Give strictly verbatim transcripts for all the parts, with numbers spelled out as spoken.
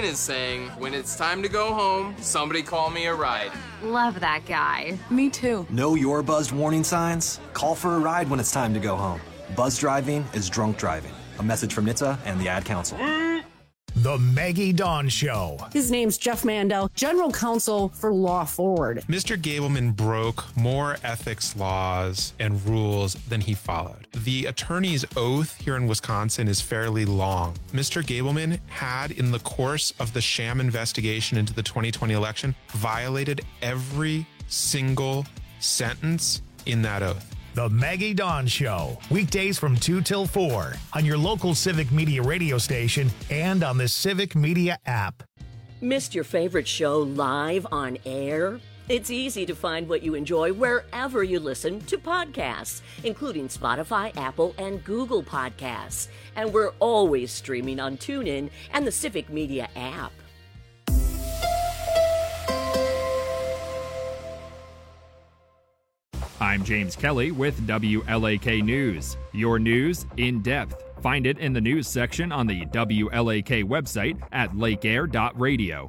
is saying, when it's time to go home, somebody call me a ride. Love that guy. Me too. Know your buzzed warning signs? Call for a ride when it's time to go home. Buzz driving is drunk driving. A message from N H T S A and the Ad Council. The Maggie Dawn Show. His name's Jeff Mandel, General Counsel for Law Forward. Mister Gableman broke more ethics laws and rules than he followed. The attorney's oath here in Wisconsin is fairly long. Mister Gableman had, in the course of the sham investigation into the twenty twenty election, violated every single sentence in that oath. The Maggie Dawn Show, weekdays from two till four on your local Civic Media radio station and on the Civic Media app. Missed your favorite show live on air? It's easy to find what you enjoy wherever you listen to podcasts, including Spotify, Apple, and Google Podcasts. And we're always streaming on TuneIn and the Civic Media app. I'm James Kelly with W L A K News. Your news in depth. Find it in the news section on the W L A K website at lake air dot radio.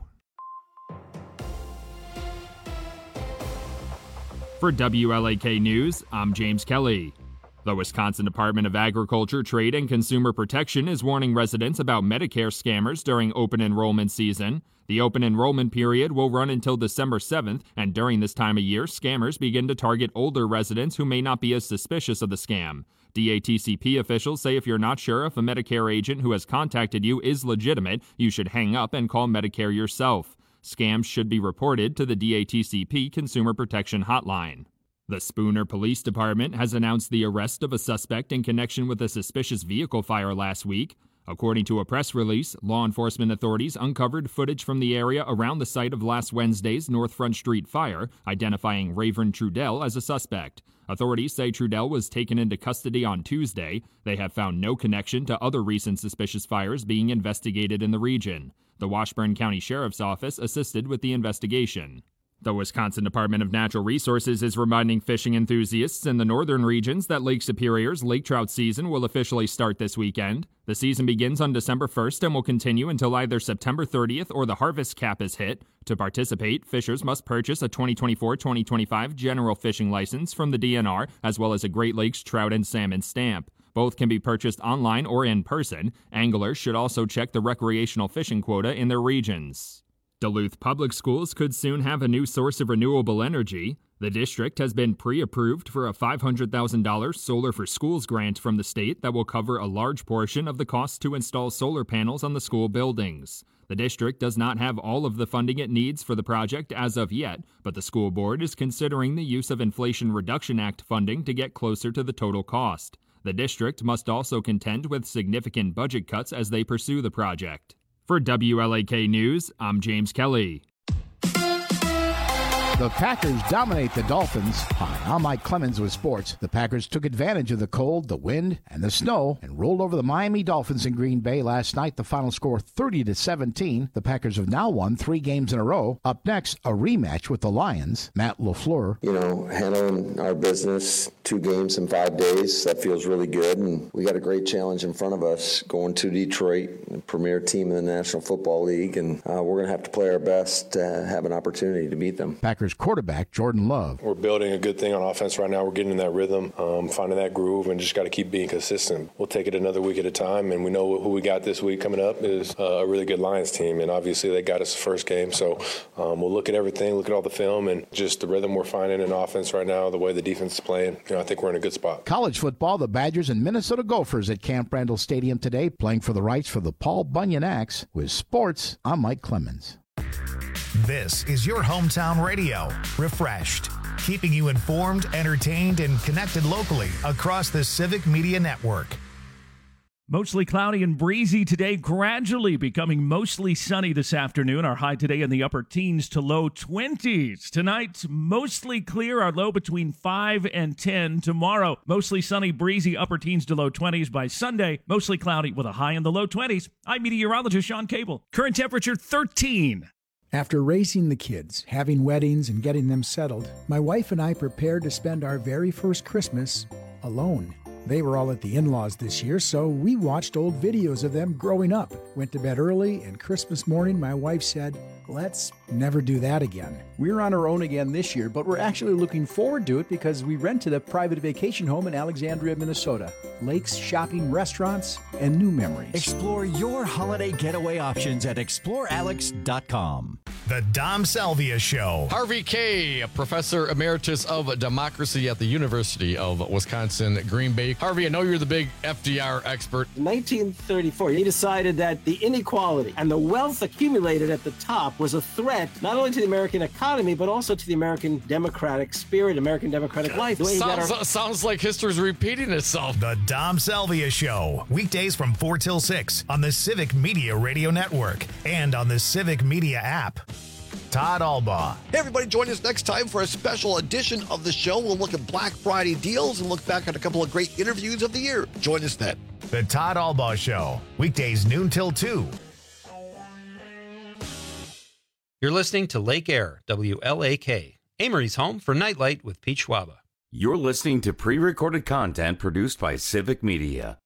For W L A K News, I'm James Kelly. The Wisconsin Department of Agriculture, Trade, and Consumer Protection is warning residents about Medicare scammers during open enrollment season. The open enrollment period will run until December seventh, and during this time of year, scammers begin to target older residents who may not be as suspicious of the scam. D A T C P officials say if you're not sure if a Medicare agent who has contacted you is legitimate, you should hang up and call Medicare yourself. Scams should be reported to the D A T C P Consumer Protection Hotline. The Spooner Police Department has announced the arrest of a suspect in connection with a suspicious vehicle fire last week. According to a press release, law enforcement authorities uncovered footage from the area around the site of last Wednesday's North Front Street fire, identifying Rayvern Trudell as a suspect. Authorities say Trudell was taken into custody on Tuesday. They have found no connection to other recent suspicious fires being investigated in the region. The Washburn County Sheriff's Office assisted with the investigation. The Wisconsin Department of Natural Resources is reminding fishing enthusiasts in the northern regions that Lake Superior's lake trout season will officially start this weekend. The season begins on December first and will continue until either September thirtieth or the harvest cap is hit. To participate, fishers must purchase a twenty twenty-four twenty twenty-five general fishing license from the D N R, as well as a Great Lakes trout and salmon stamp. Both can be purchased online or in person. Anglers should also check the recreational fishing quota in their regions. Duluth Public Schools could soon have a new source of renewable energy. The district has been pre-approved for a five hundred thousand dollars Solar for Schools grant from the state that will cover a large portion of the cost to install solar panels on the school buildings. The district does not have all of the funding it needs for the project as of yet, but the school board is considering the use of Inflation Reduction Act funding to get closer to the total cost. The district must also contend with significant budget cuts as they pursue the project. For W L A K News, I'm James Kelly. The Packers dominate the Dolphins. Hi, I'm Mike Clemens with sports. The Packers took advantage of the cold, the wind, and the snow and rolled over the Miami Dolphins in Green Bay last night. The final score thirty to seventeen. The Packers have now won three games in a row. Up next, a rematch with the Lions. Matt LaFleur. You know, handling our business, two games in five days, that feels really good. And we got a great challenge in front of us going to Detroit, the premier team in the National Football League. And uh, we're going to have to play our best to have an opportunity to beat them. Packers quarterback Jordan Love. We're building a good thing on offense right now. We're getting in that rhythm, um, finding that groove, and just got to keep being consistent. We'll take it another week at a time, and we know who we got this week coming up is uh, a really good Lions team, and obviously they got us the first game. So um, we'll look at everything, look at all the film, and just the rhythm we're finding in offense right now, the way the defense is playing. You know, I think we're in a good spot. College football, the Badgers and Minnesota Gophers at Camp Randall Stadium today, playing for the rights for the Paul Bunyan Axe. With sports, I'm Mike Clemens. This is your hometown radio, refreshed, keeping you informed, entertained, and connected locally across the Civic Media Network. Mostly cloudy and breezy today, gradually becoming mostly sunny this afternoon. Our high today in the upper teens to low twenties. Tonight, mostly clear, our low between five and ten. Tomorrow, mostly sunny, breezy, upper teens to low twenties. By Sunday, mostly cloudy with a high in the low twenties. I'm meteorologist Sean Cable. Current temperature thirteen. After raising the kids, having weddings, and getting them settled, my wife and I prepared to spend our very first Christmas alone. They were all at the in-laws this year, so we watched old videos of them growing up. Went to bed early, and Christmas morning, my wife said, let's never do that again. We're on our own again this year, but we're actually looking forward to it because we rented a private vacation home in Alexandria, Minnesota. Lakes, shopping, restaurants, and new memories. Explore your holiday getaway options at explore alex dot com. The Dom Salvia Show. Harvey Kaye, Professor Emeritus of Democracy at the University of Wisconsin, Green Bay. Harvey, I know you're the big F D R expert. In nineteen thirty-four, he decided that the inequality and the wealth accumulated at the top was a threat not only to the American economy, but also to the American democratic spirit, American democratic life. Sounds, our- sounds like history's repeating itself. The Dom Salvia Show, weekdays from four till six on the Civic Media Radio Network and on the Civic Media app. Todd Albaugh. Hey, everybody, join us next time for a special edition of the show. We'll look at Black Friday deals and look back at a couple of great interviews of the year. Join us then. The Todd Albaugh Show, weekdays noon till two. You're listening to Lake Air, W L A K, Amory's home for Nightlight with Pete Schwaba. You're listening to pre-recorded content produced by Civic Media.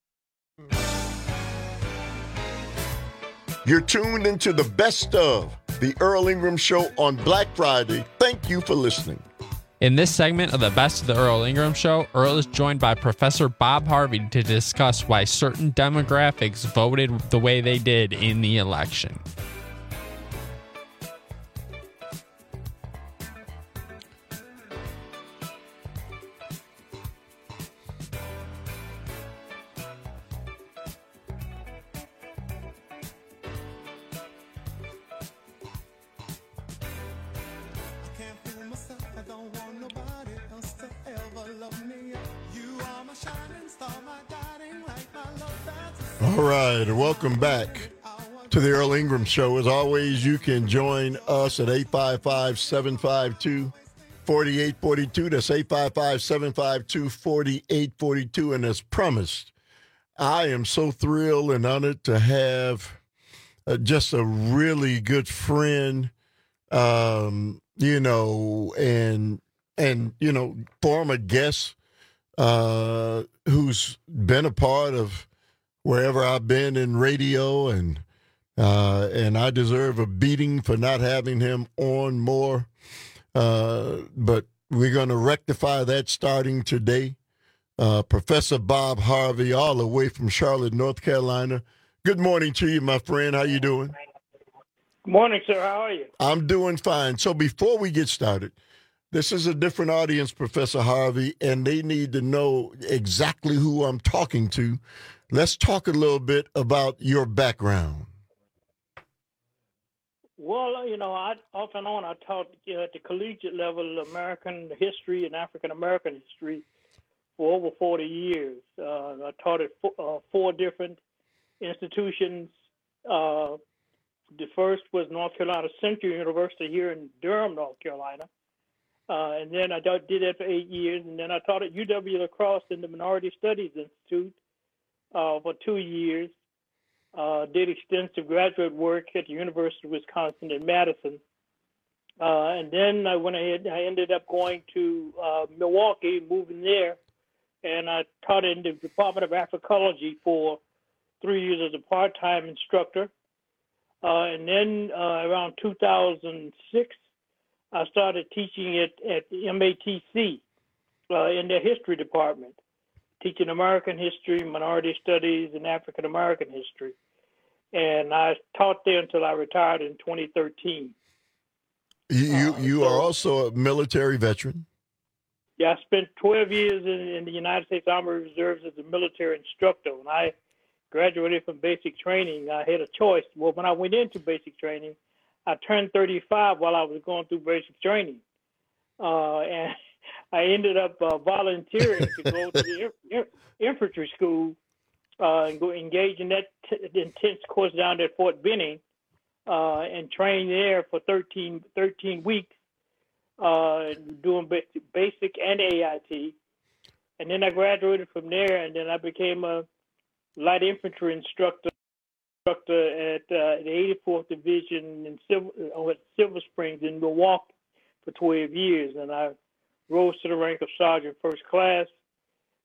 You're tuned into the best of the Earl Ingram Show on Black Friday. Thank you for listening. In this segment of the Best of the Earl Ingram Show, Earl is joined by Professor Bob Harvey to discuss why certain demographics voted the way they did in the election. All right, welcome back to the Earl Ingram Show. As always, you can join us at eight five five, seven five two, four eight four two. That's eight five five, seven five two, four eight four two. And as promised, I am so thrilled and honored to have uh, just a really good friend, um, you know, and, and you know, former guest uh, who's been a part of wherever I've been in radio, and uh, and I deserve a beating for not having him on more. Uh, but we're going to rectify that starting today. Uh, Professor Bob Harvey, all the way from Charlotte, North Carolina. Good morning to you, my friend. How you doing? Good morning, sir. How are you? I'm doing fine. So before we get started, this is a different audience, Professor Harvey, and they need to know exactly who I'm talking to. Let's talk a little bit about your background. Well, you know, I off and on I taught uh, at the collegiate level American history and African American history for over forty years. Uh, I taught at four, uh, four different institutions. Uh, the first was North Carolina Central University here in Durham, North Carolina. Uh, and then I did that for eight years. And then I taught at U W La Crosse in the Minority Studies Institute uh, for two years. Uh, did extensive graduate work at the University of Wisconsin in Madison. Uh, and then I went ahead, I ended up going to uh, Milwaukee, moving there, and I taught in the Department of Africology for three years as a part-time instructor. Uh, and then uh, around two thousand six, I started teaching it at the M A T C uh, in their history department, teaching American history, minority studies, and African American history. And I taught there until I retired in twenty thirteen. You you, Uh, you so- are also a military veteran. Yeah, I spent twelve years in, in the United States Army Reserves as a military instructor. When I graduated from basic training, I had a choice. Well, when I went into basic training, I turned thirty-five while I was going through basic training. Uh, and I ended up uh, volunteering to go to the in- in- infantry school uh, and go engage in that t- intense course down at Fort Benning uh, and train there for thirteen, thirteen weeks, uh, doing ba- basic and A I T. And then I graduated from there, and then I became a light infantry instructor, instructor at uh, the eighty-fourth Division in Silver, uh, at Silver Springs in Milwaukee for twelve years. And I rose to the rank of sergeant first class.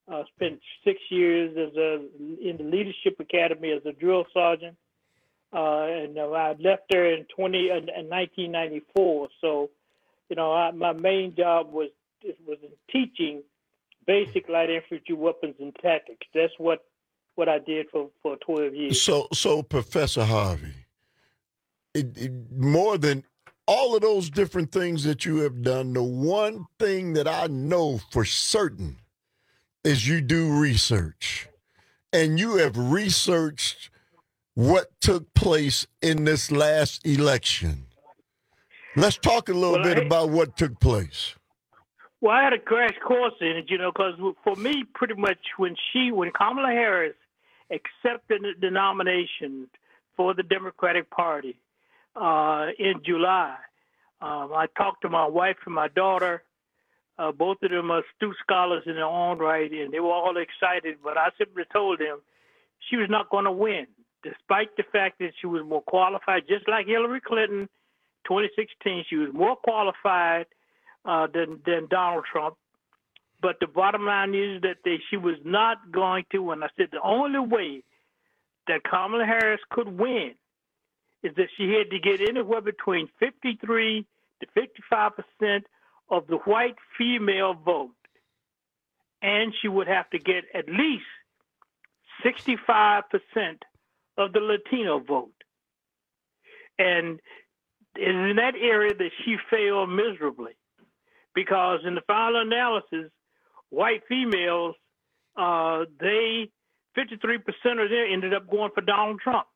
Uh, spent six years as a in the Leadership Academy as a drill sergeant, uh, and uh, I left there in twenty uh, in nineteen ninety-four. So, you know, I, my main job was was in teaching basic light infantry weapons and tactics. That's what what I did for, for twelve years. So, so Professor Harvey, it, it, more than all of those different things that you have done, the one thing that I know for certain is you do research. And you have researched what took place in this last election. Let's talk a little Well, bit I- about what took place. Well, I had a crash course in it, you know, because for me, pretty much when she, when Kamala Harris accepted the nomination for the Democratic Party uh, in July, um, I talked to my wife and my daughter. Uh, both of them are astute scholars in their own right, and they were all excited. But I simply told them she was not going to win, despite the fact that she was more qualified, just like Hillary Clinton, twenty sixteen. She was more qualified uh, than than Donald Trump. But the bottom line is that they, she was not going to. And I said the only way that Kamala Harris could win is that she had to get anywhere between fifty-three to fifty-five percent of the white female vote, and she would have to get at least sixty-five percent of the Latino vote. And it's in that area that she failed miserably, because in the final analysis, white females, uh, they fifty-three percent of them ended up going for Donald Trump.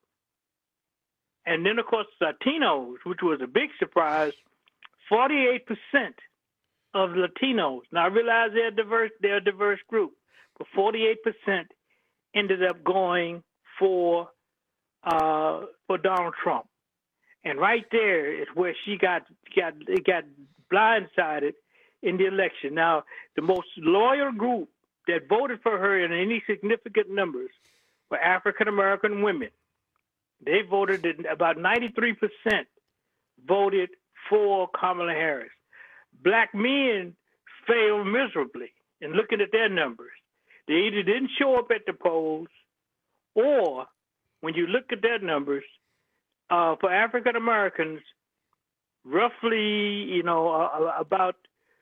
And then, of course, Latinos, which was a big surprise, forty-eight percent of Latinos. Now, I realize they're diverse, they're a diverse group, but forty-eight percent ended up going for uh, for Donald Trump. And right there is where she got got got blindsided in the election. Now, the most loyal group that voted for her in any significant numbers were African American women. They voted in, about ninety-three percent voted for Kamala Harris. Black men failed miserably in looking at their numbers. They either didn't show up at the polls, or when you look at their numbers, uh, for African Americans, roughly, you know, uh, about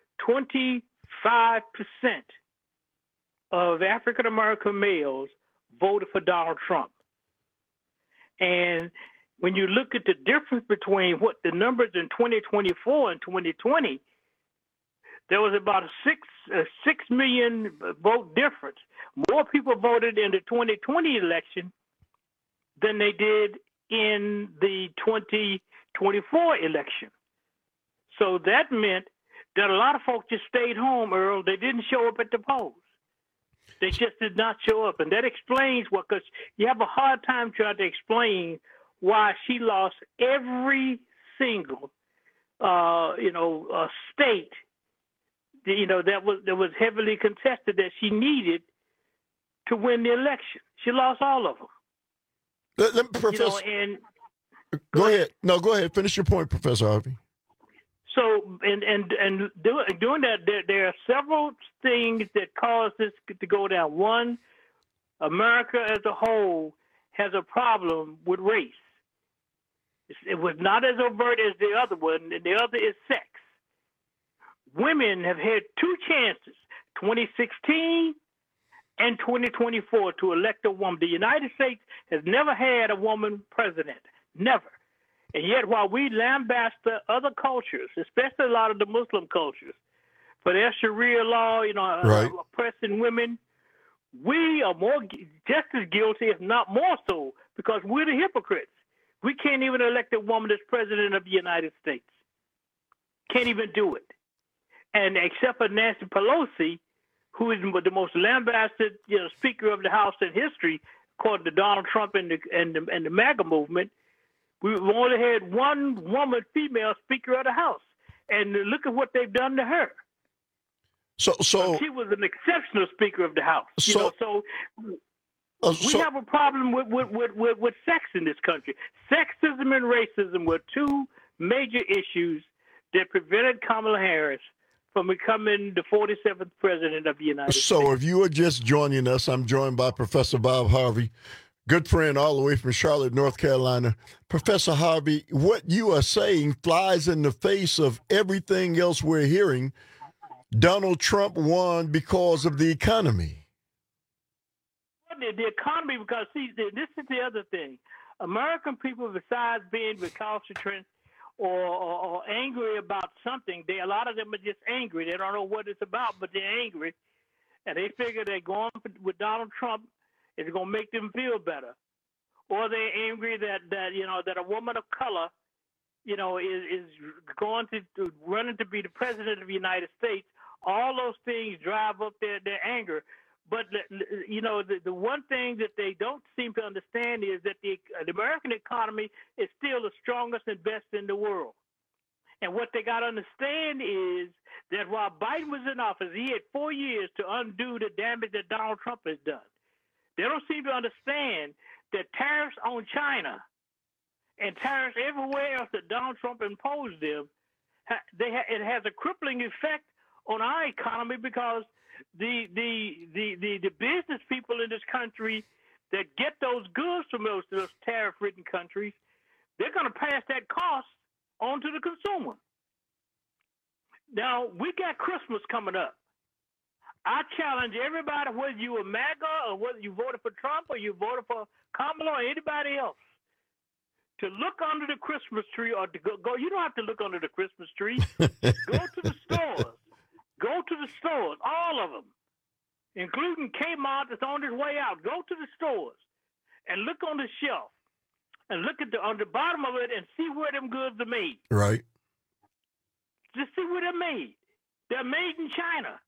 twenty-five percent of African American males voted for Donald Trump. And when you look at the difference between what the numbers in twenty twenty-four and twenty twenty, there was about a six a six million vote difference. More people voted in the twenty twenty election than they did in the twenty twenty-four election. So that meant that a lot of folks just stayed home, Earl. They didn't show up at the polls. They just did not show up. And that explains what, because you have a hard time trying to explain why she lost every single, uh, you know, uh, state, you know, that was that was heavily contested that she needed to win the election. She lost all of them. Let, let me, Professor, you know, and go, go ahead. ahead. No, go ahead. Finish your point, Professor Harvey. So, and and and do, doing that, there, there are several things that cause this to go down. One, America as a whole has a problem with race. It was not as overt as the other one, and the other is sex. Women have had two chances, twenty sixteen and twenty twenty-four, to elect a woman. The United States has never had a woman president, never. And yet, while we lambast the other cultures, especially a lot of the Muslim cultures, for their Sharia law, you know, right. uh, oppressing women, we are more just as guilty, if not more so, because we're the hypocrites. We can't even elect a woman as president of the United States. Can't even do it. And except for Nancy Pelosi, who is the most lambasted, you know, Speaker of the House in history, according to Donald Trump and the and the, and the MAGA movement, we've only had one woman, female Speaker of the House, and look at what they've done to her. So, so she was an exceptional Speaker of the House. You so, know, so. Uh, we so, have a problem with, with, with, with, with sex in this country. Sexism and racism were two major issues that prevented Kamala Harris from becoming the forty-seventh president of the United States. So if you are just joining us, I'm joined by Professor Bob Harvey, good friend all the way from Charlotte, North Carolina. Professor Harvey, what you are saying flies in the face of everything else we're hearing. Donald Trump won because of the economy. The, the economy, because, see, this is the other thing. American people, besides being recalcitrant or, or, or angry about something, they a lot of them are just angry. They don't know what it's about, but they're angry. And they figure they're going with Donald Trump is going to make them feel better. Or they're angry that, that you know, that a woman of color, you know, is, is going to, to running to be the president of the United States. All those things drive up their, their anger. But, you know, the, the one thing that they don't seem to understand is that the, the American economy is still the strongest and best in the world. And what they got to understand is that while Biden was in office, he had four years to undo the damage that Donald Trump has done. They don't seem to understand that tariffs on China and tariffs everywhere else that Donald Trump imposed them, they ha- it has a crippling effect on our economy because the, the the the the business people in this country that get those goods from those, those tariff-ridden countries, they're going to pass that cost on to the consumer. Now, we got Christmas coming up. I challenge everybody, whether you were MAGA or whether you voted for Trump or you voted for Kamala or anybody else, to look under the Christmas tree or to go, go you don't have to look under the Christmas tree. Go to the stores. Go to the stores, all of them, including Kmart that's on its way out. Go to the stores and look on the shelf and look at the on the bottom of it and see where them goods are made. Right. Just see where they're made. They're made in China.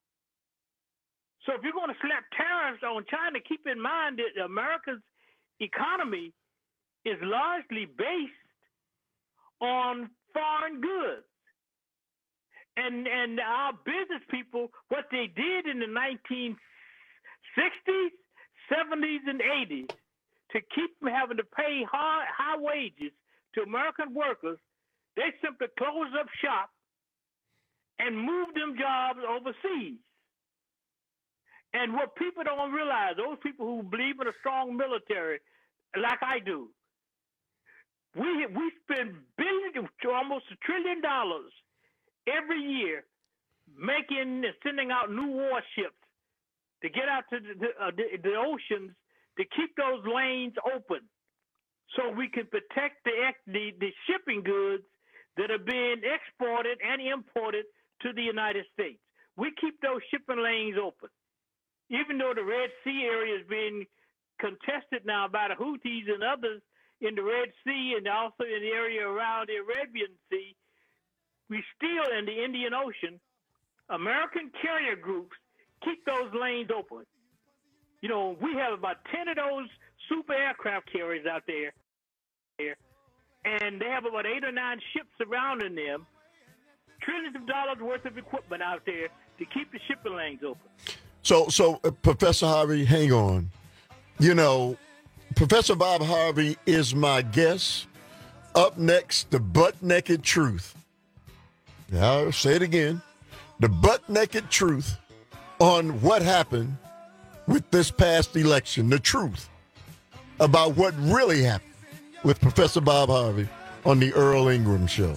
So if you're going to slap tariffs on China, keep in mind that America's economy is largely based on foreign goods. And and our business people, what they did in the nineteen sixties, seventies, and eighties to keep them having to pay high, high wages to American workers, they simply closed up shop and moved them jobs overseas. And what people don't realize, those people who believe in a strong military, like I do, we we spend billions, almost a trillion dollars every year making and sending out new warships to get out to the, uh, the, the oceans to keep those lanes open so we can protect the, the, the shipping goods that are being exported and imported to the United States. We keep those shipping lanes open. Even though the Red Sea area is being contested now by the Houthis and others in the Red Sea and also in the area around the Arabian Sea, we still, in the Indian Ocean, American carrier groups keep those lanes open. You know, we have about ten of those super aircraft carriers out there, and they have about eight or nine ships surrounding them, trillions of dollars worth of equipment out there to keep the shipping lanes open. So, so uh, Professor Harvey, hang on. You know, Professor Bob Harvey is my guest. Up next, the butt-naked truth. I'll say it again. The butt-naked truth on what happened with this past election. The truth about what really happened with Professor Bob Harvey on the Earl Ingram Show.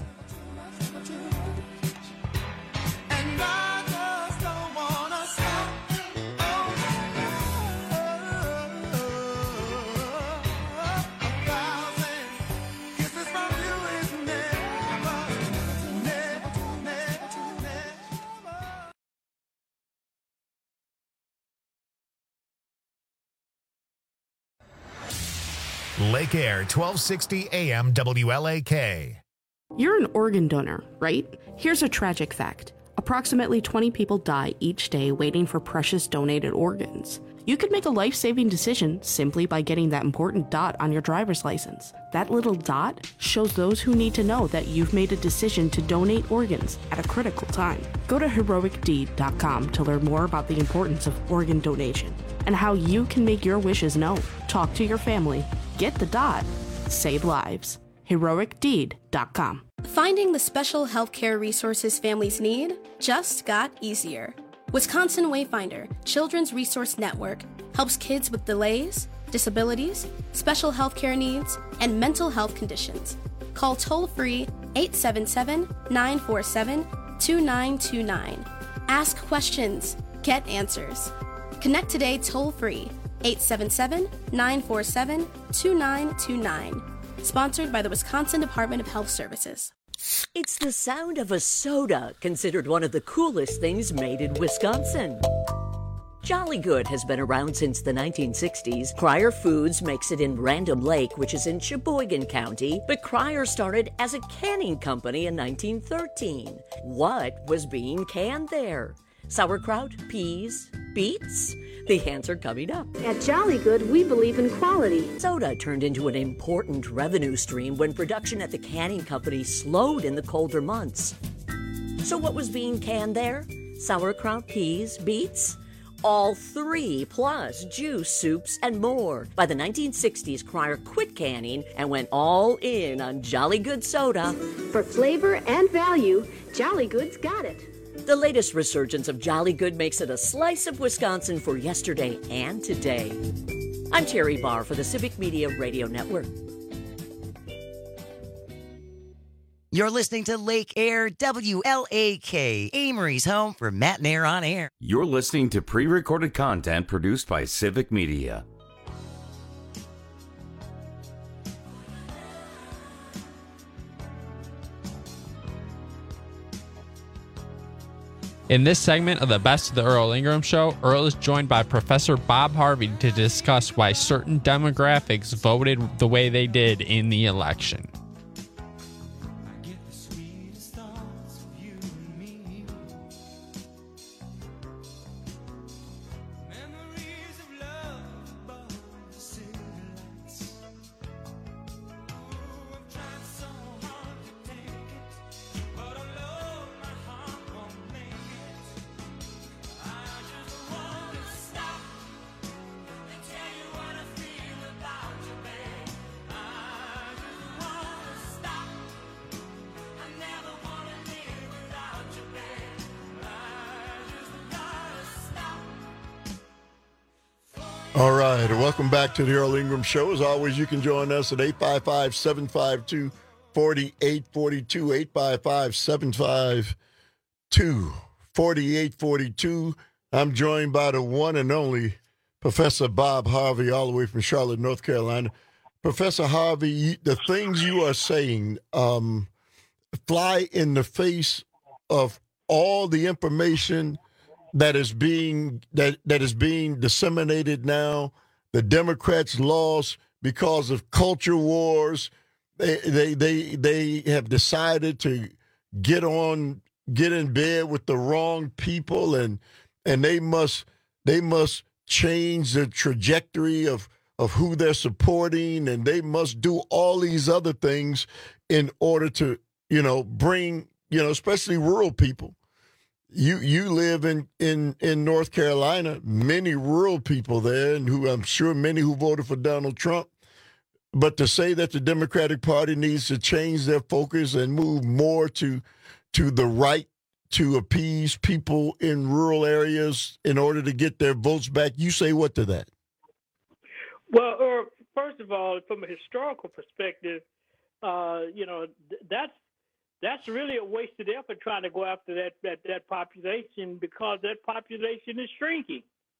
Lake Air, twelve sixty A M W L A K. You're an organ donor, right? Here's a tragic fact. Approximately twenty people die each day waiting for precious donated organs. You could make a life-saving decision simply by getting that important dot on your driver's license. That little dot shows those who need to know that you've made a decision to donate organs at a critical time. Go to heroic deed dot com to learn more about the importance of organ donation and how you can make your wishes known. Talk to your family. Get the dot. Save lives. heroic deed dot com. Finding the special healthcare resources families need just got easier. Wisconsin Wayfinder Children's Resource Network helps kids with delays, disabilities, special healthcare needs, and mental health conditions. Call toll-free eight seven seven, nine four seven, two nine two nine. Ask questions. Get answers. Connect today toll-free eight seven seven, nine four seven, two nine two nine. Sponsored by the Wisconsin Department of Health Services. It's the sound of a soda, considered one of the coolest things made in Wisconsin. Jolly Good has been around since the nineteen sixties. Cryer Foods makes it in Random Lake, which is in Sheboygan County, but Cryer started as a canning company in nineteen thirteen. What was being canned there? Sauerkraut, peas, beets? The answer coming up. At Jolly Good, we believe in quality. Soda turned into an important revenue stream when production at the canning company slowed in the colder months. So what was being canned there? Sauerkraut, peas, beets? All three, plus juice, soups, and more. By the nineteen sixties, Cryer quit canning and went all in on Jolly Good soda. For flavor and value, Jolly Good's got it. The latest resurgence of Jolly Good makes it a slice of Wisconsin for yesterday and today. I'm Terry Barr for the Civic Media Radio Network. You're listening to Lake Air W L A K, Amory's home for Matt and Air on Air. You're listening to pre-recorded content produced by Civic Media. In this segment of the Best of the Earl Ingram Show, Earl is joined by Professor Bob Harvey to discuss why certain demographics voted the way they did in the election. All right, welcome back to the Earl Ingram Show. As always, you can join us at eight five five, seven five two, four eight four two, eight five five, seven five two, four eight four two. I'm joined by the one and only Professor Bob Harvey, all the way from Charlotte, North Carolina. Professor Harvey, the things you are saying um, fly in the face of all the information that is being that that is being disseminated now. The Democrats lost because of culture wars. They they they they have decided to get on get in bed with the wrong people, and and they must they must change the trajectory of of who they're supporting, and they must do all these other things in order to, you know, bring, you know, especially rural people. You you live in, in, in North Carolina, many rural people there, and who I'm sure many who voted for Donald Trump. But to say that the Democratic Party needs to change their focus and move more to to the right to appease people in rural areas in order to get their votes back, you say what to that? Well, uh, first of all, from a historical perspective, uh, you know, th- that's That's really a wasted effort trying to go after that, that, that population, because that population is shrinking.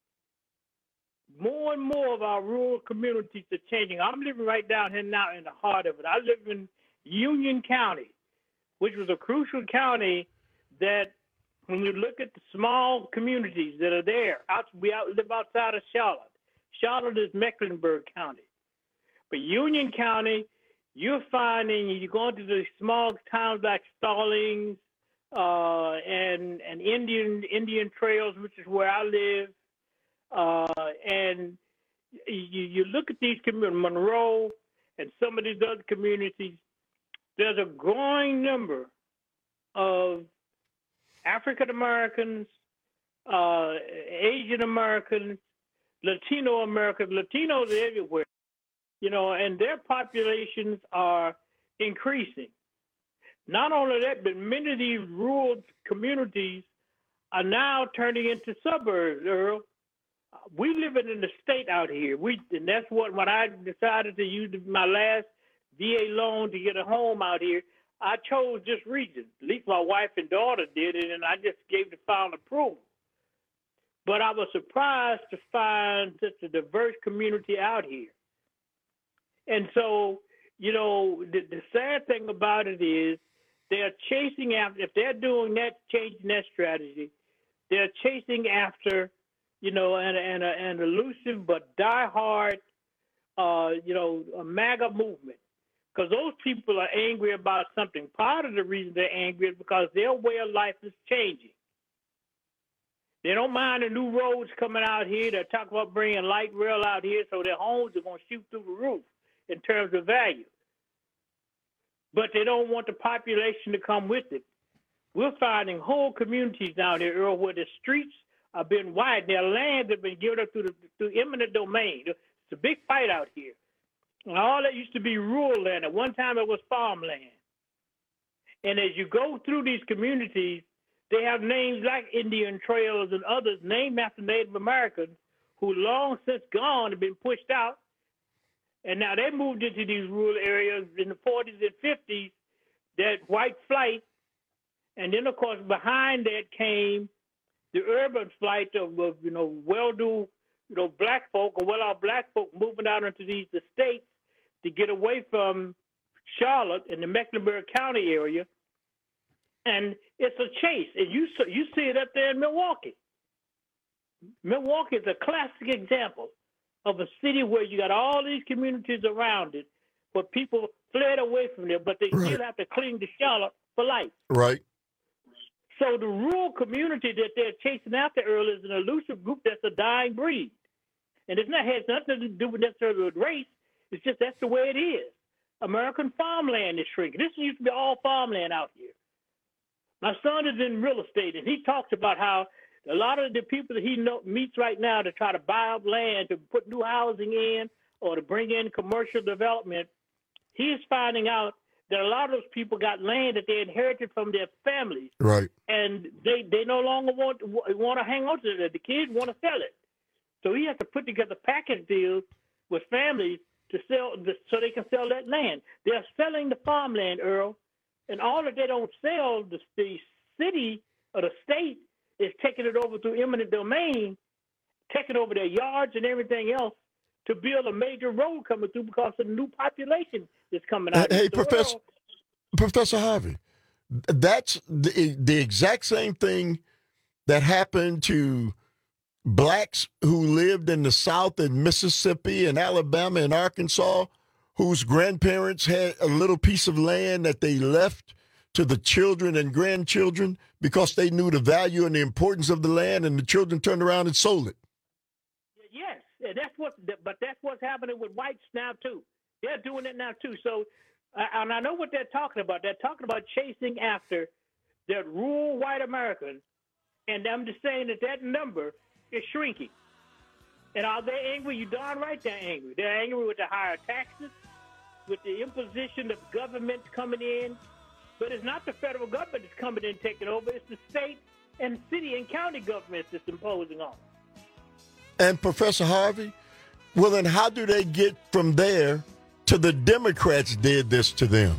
More and more of our rural communities are changing. I'm living right down here now in the heart of it. I live in Union County, which was a crucial county that, when you look at the small communities that are there, out, we out, live outside of Charlotte. Charlotte is Mecklenburg County. But Union County, you're finding, you're going to the small towns like Stallings uh, and and Indian Indian Trails, which is where I live, uh, and you, you look at these communities, Monroe and some of these other communities, there's a growing number of African Americans, uh, Asian Americans, Latino Americans. Latinos are everywhere. You know, and their populations are increasing. Not only that, but many of these rural communities are now turning into suburbs, Earl. We living in the state out here. We and that's what when I decided to use my last V A loan to get a home out here, I chose this region. At least my wife and daughter did it, and I just gave the final approval. But I was surprised to find such a diverse community out here. And so, you know, the, the sad thing about it is they're chasing after, if they're doing that, changing that strategy, they're chasing after, you know, an, an, an elusive but diehard, uh, you know, a MAGA movement. Because those people are angry about something. Part of the reason they're angry is because their way of life is changing. They don't mind the new roads coming out here. They're talking about bringing light rail out here so their homes are going to shoot through the roof in terms of value. But they don't want the population to come with it. We're finding whole communities down there, Earl, where the streets are being widened. Their lands have been given up through, the, through eminent domain. It's a big fight out here. And all that used to be rural land. At one time, it was farmland. And as you go through these communities, they have names like Indian Trails and others named after Native Americans who long since gone and been pushed out. And now they moved into these rural areas in the forties and fifties, that white flight. And then, of course, behind that came the urban flight of, of you know, well-do, you know, black folk or well-off black folk moving out into these estates to get away from Charlotte and the Mecklenburg County area. And it's a chase. And you you see it up there in Milwaukee. Milwaukee is a classic example of a city where you got all these communities around it, where people fled away from there, but they right. still have to cling to Charlotte for life. Right. So the rural community that they're chasing after early is an elusive group that's a dying breed. And it's not has nothing to do with necessarily with race. It's just that's the way it is. American farmland is shrinking. This used to be all farmland out here. My son is in real estate, and he talks about how a lot of the people that he know, meets right now to try to buy up land to put new housing in or to bring in commercial development, he's finding out that a lot of those people got land that they inherited from their families. Right. And they, they no longer want, want to hang on to it. The kids want to sell it. So he has to put together package deals with families to sell, so they can sell that land. They're selling the farmland, Earl, and all that they don't sell, the, the city or the state is taking it over through eminent domain, taking over their yards and everything else to build a major road coming through because of the new population that's coming out. Hey, Professor, Professor Harvey, that's the, the exact same thing that happened to blacks who lived in the South in Mississippi and Alabama and Arkansas, whose grandparents had a little piece of land that they left to the children and grandchildren because they knew the value and the importance of the land, and the children turned around and sold it. Yes, and that's what. But that's what's happening with whites now too. They're doing it now too. So, and I know what they're talking about. They're talking about chasing after that rural white American, and I'm just saying that that number is shrinking. And are they angry? You darn right they're angry. They're angry with the higher taxes, with the imposition of governments coming in. But it's not the federal government that's coming in and taking over. It's the state and city and county governments that's imposing on them. And Professor Harvey, well, then how do they get from there to the Democrats did this to them?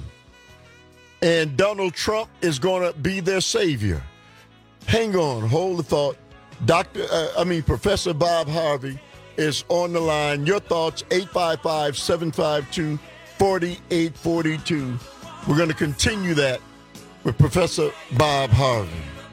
And Donald Trump is going to be their savior. Hang on, hold the thought. Doctor, uh, I mean, Professor Bob Harvey is on the line. Your thoughts, eight five five, seven five two, four eight four two. We're going to continue that with Professor Bob Harvey.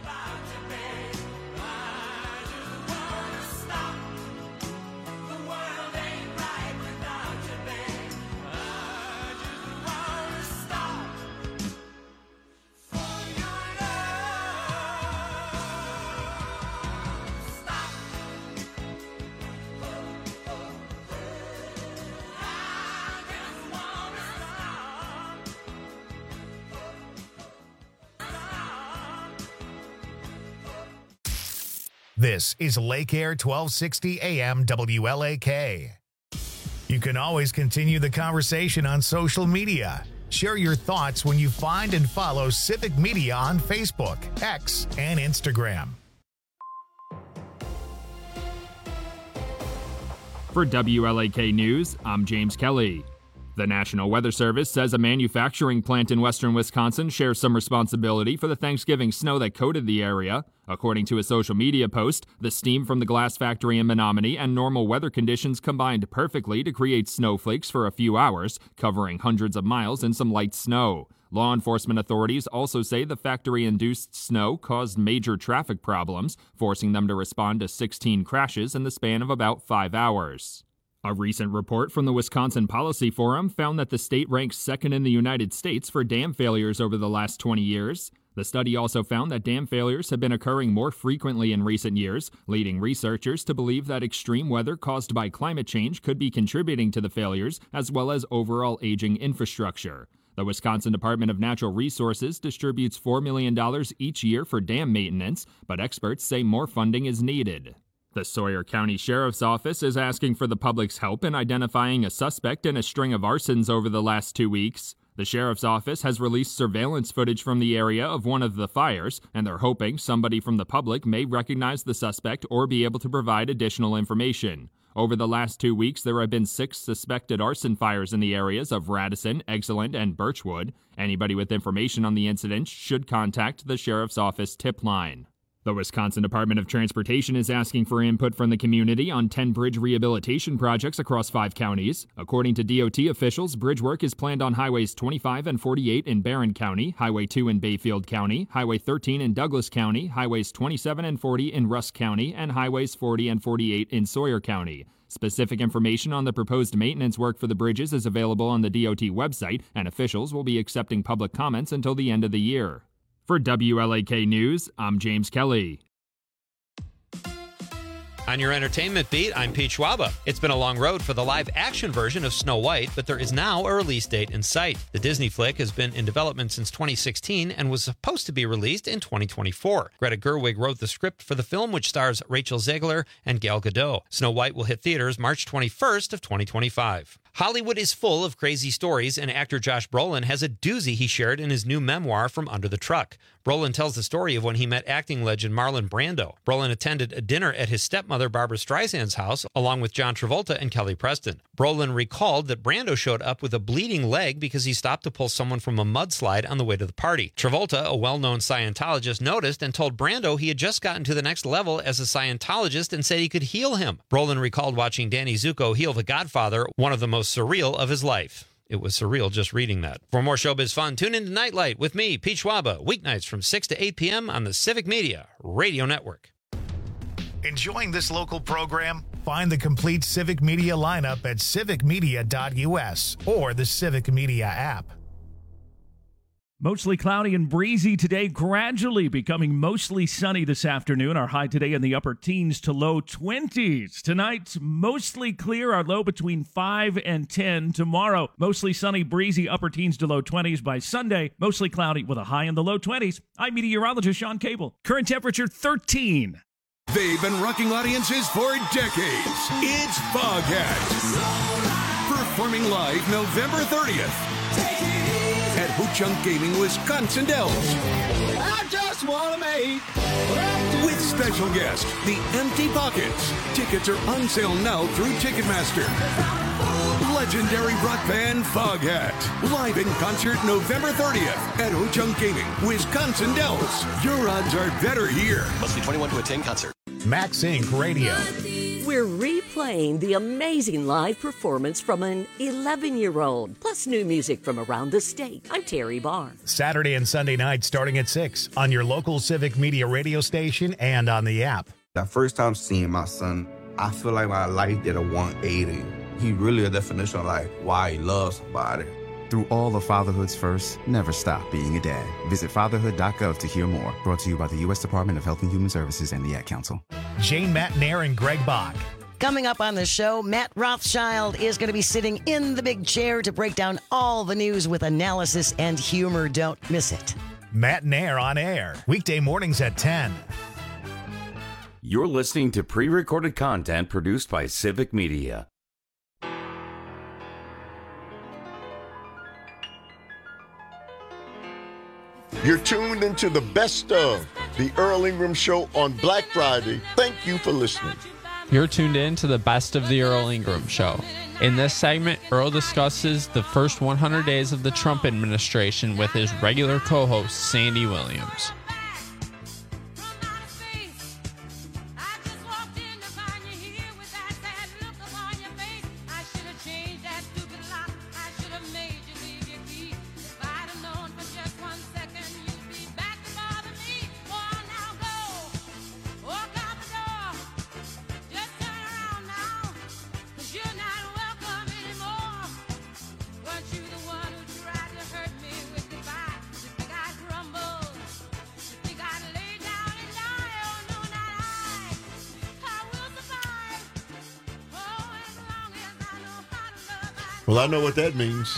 This is Lake Air twelve sixty A M W L A K. You can always continue the conversation on social media. Share your thoughts when you find and follow Civic Media on Facebook, X, and Instagram. For W L A K News, I'm James Kelly. The National Weather Service says a manufacturing plant in western Wisconsin shares some responsibility for the Thanksgiving snow that coated the area. According to a social media post, the steam from the glass factory in Menominee and normal weather conditions combined perfectly to create snowflakes for a few hours, covering hundreds of miles in some light snow. Law enforcement authorities also say the factory-induced snow caused major traffic problems, forcing them to respond to sixteen crashes in the span of about five hours. A recent report from the Wisconsin Policy Forum found that the state ranks second in the United States for dam failures over the last twenty years. The study also found that dam failures have been occurring more frequently in recent years, leading researchers to believe that extreme weather caused by climate change could be contributing to the failures, as well as overall aging infrastructure. The Wisconsin Department of Natural Resources distributes four million dollars each year for dam maintenance, but experts say more funding is needed. The Sawyer County Sheriff's Office is asking for the public's help in identifying a suspect in a string of arsons over the last two weeks. The Sheriff's Office has released surveillance footage from the area of one of the fires, and they're hoping somebody from the public may recognize the suspect or be able to provide additional information. Over the last two weeks, there have been six suspected arson fires in the areas of Radisson, Excellent, and Birchwood. Anybody with information on the incident should contact the Sheriff's Office tip line. The Wisconsin Department of Transportation is asking for input from the community on ten bridge rehabilitation projects across five counties. According to D O T officials, bridge work is planned on Highways twenty-five and forty-eight in Barron County, Highway two in Bayfield County, Highway thirteen in Douglas County, Highways twenty-seven and forty in Rusk County, and Highways forty and forty-eight in Sawyer County. Specific information on the proposed maintenance work for the bridges is available on the D O T website, and officials will be accepting public comments until the end of the year. For W L A K News, I'm James Kelly. On your entertainment beat, I'm Pete Schwaba. It's been a long road for the live-action version of Snow White, but there is now a release date in sight. The Disney flick has been in development since twenty sixteen and was supposed to be released in twenty twenty-four. Greta Gerwig wrote the script for the film, which stars Rachel Zegler and Gal Gadot. Snow White will hit theaters March twenty-first of twenty twenty-five. Hollywood is full of crazy stories, and actor Josh Brolin has a doozy he shared in his new memoir, From Under the Truck. Brolin tells the story of when he met acting legend Marlon Brando. Brolin attended a dinner at his stepmother Barbara Streisand's house, along with John Travolta and Kelly Preston. Brolin recalled that Brando showed up with a bleeding leg because he stopped to pull someone from a mudslide on the way to the party. Travolta, a well-known Scientologist, noticed and told Brando he had just gotten to the next level as a Scientologist and said he could heal him. Brolin recalled watching Danny Zuko heal The Godfather, one of the most surreal of his life. It was surreal just reading that. For more showbiz fun, tune in to Nightlight with me, Pete Schwaba, weeknights from six to eight p.m. on the Civic Media Radio Network. Enjoying this local program? Find the complete Civic Media lineup at civic media dot u s or the Civic Media app. Mostly cloudy and breezy today, gradually becoming mostly sunny this afternoon. Our high today in the upper teens to low twenties. Tonight, mostly clear, our low between five and ten. Tomorrow, mostly sunny, breezy, upper teens to low twenties. By Sunday, mostly cloudy with a high in the low twenties. I'm meteorologist Sean Cable. Current temperature thirteen. They've been rocking audiences for decades. It's Foghat. Performing live November thirtieth. At Ho-Chunk Gaming, Wisconsin Dells. I just want to make with special guest, The Empty Pockets. Tickets are on sale now through Ticketmaster. Legendary rock band Foghat. Live in concert November thirtieth at Ho-Chunk Gaming, Wisconsin Dells. Your odds are better here. Must be twenty-one to attend concert. Max Incorporated. Radio. We're replaying the amazing live performance from an eleven-year-old, plus new music from around the state. I'm Terry Barr. Saturday and Sunday nights starting at six on your local Civic Media radio station and on the app. The first time seeing my son, I feel like my life did a one eighty. He really a definition of like why he loves somebody. Through all of Fatherhood's first, never stop being a dad. Visit fatherhood dot gov to hear more. Brought to you by the U S Department of Health and Human Services and the Ad Council. Jane Matnair and Greg Bach. Coming up on the show, Matt Rothschild is going to be sitting in the big chair to break down all the news with analysis and humor. Don't miss it. Matnair on air, weekday mornings at ten. You're listening to pre-recorded content produced by Civic Media. You're tuned into the best of the Earl Ingram Show on Black Friday. Thank you for listening. You're tuned in to the best of the Earl Ingram Show. In this segment, Earl discusses the first one hundred days of the Trump administration with his regular co-host, Sandy Williams. Well, I know what that means.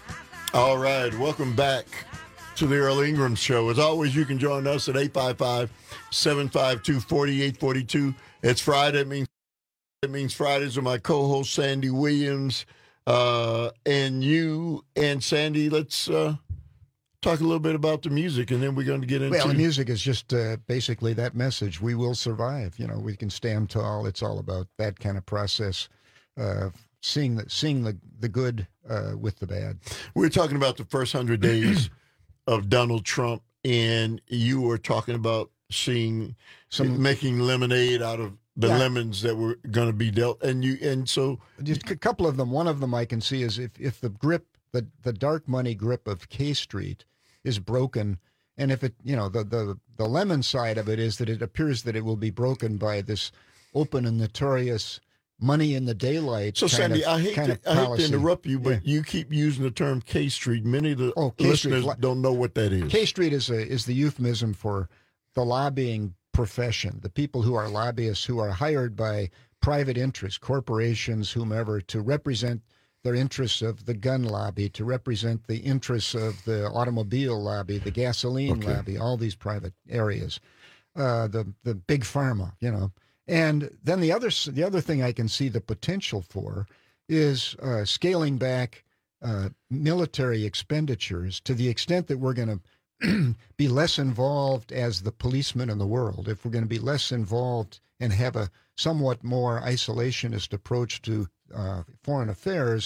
All right, welcome back to the Earl Ingram Show. As always, you can join us at eight five five, seven five two, four eight four two. It's Friday. It means, it means Fridays with my co-host, Sandy Williams, uh, and you. And Sandy, let's uh, talk a little bit about the music, and then we're going to get into... Well, the music is just uh, basically that message. We will survive. You know, we can stand tall. It's all about that kind of process. Uh, Seeing the seeing the the good uh, with the bad. We're talking about the first hundred days of Donald Trump, and you were talking about seeing some making lemonade out of the yeah. lemons that were going to be dealt. And you and so just a couple of them. One of them I can see is if if the grip, the the dark money grip of K Street is broken, and if it, you know, the the the lemon side of it is that it appears that it will be broken by this open and notorious money in the daylight. So, Sandy, of, I hate to, I hate to interrupt you, but yeah. you keep using the term K Street. Many of the oh, listeners don't know what that is. K Street is a, is the euphemism for the lobbying profession, the people who are lobbyists who are hired by private interests, corporations, whomever, to represent their interests of the gun lobby, to represent the interests of the automobile lobby, the gasoline okay. lobby, all these private areas, uh, the the big pharma, you know. And then the other the other thing I can see the potential for is uh, scaling back uh, military expenditures to the extent that we're going to be less involved as the policemen in the world. If we're going to be less involved and have a somewhat more isolationist approach to uh, foreign affairs,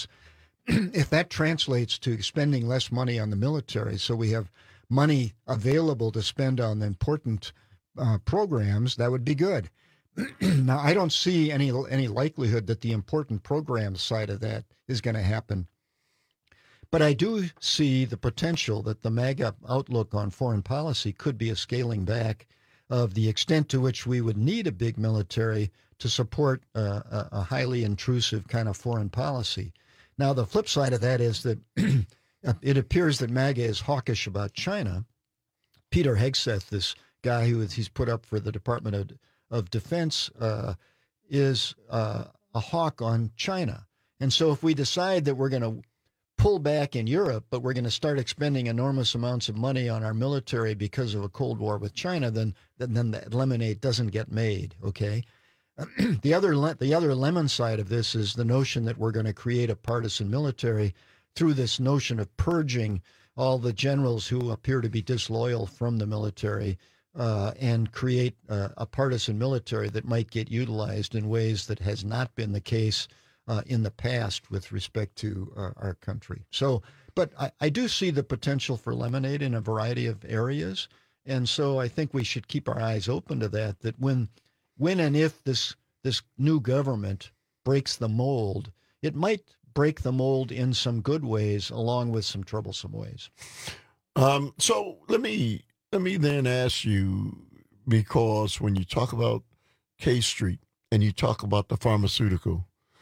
if that translates to spending less money on the military, so we have money available to spend on important uh, programs, that would be good. Now, I don't see any any likelihood that the important program side of that is going to happen. But I do see the potential that the MAGA outlook on foreign policy could be a scaling back of the extent to which we would need a big military to support uh, a, a highly intrusive kind of foreign policy. Now, the flip side of that is that it appears that MAGA is hawkish about China. Peter Hegseth, this guy who is, he's put up for the Department of of Defense uh, is uh, a hawk on China. And so if we decide that we're going to pull back in Europe, but we're going to start expending enormous amounts of money on our military because of a Cold War with China, then then, then the lemonade doesn't get made, okay? the other le- the other lemon side of this is the notion that we're going to create a partisan military through this notion of purging all the generals who appear to be disloyal from the military, Uh, and create uh, a partisan military that might get utilized in ways that has not been the case uh, in the past with respect to uh, our country. So, but I, I do see the potential for lemonade in a variety of areas. And so I think we should keep our eyes open to that, that when, when and if this, this new government breaks the mold, it might break the mold in some good ways along with some troublesome ways. Um, so let me... Let me then ask you, because when you talk about K Street and you talk about the pharmaceutical,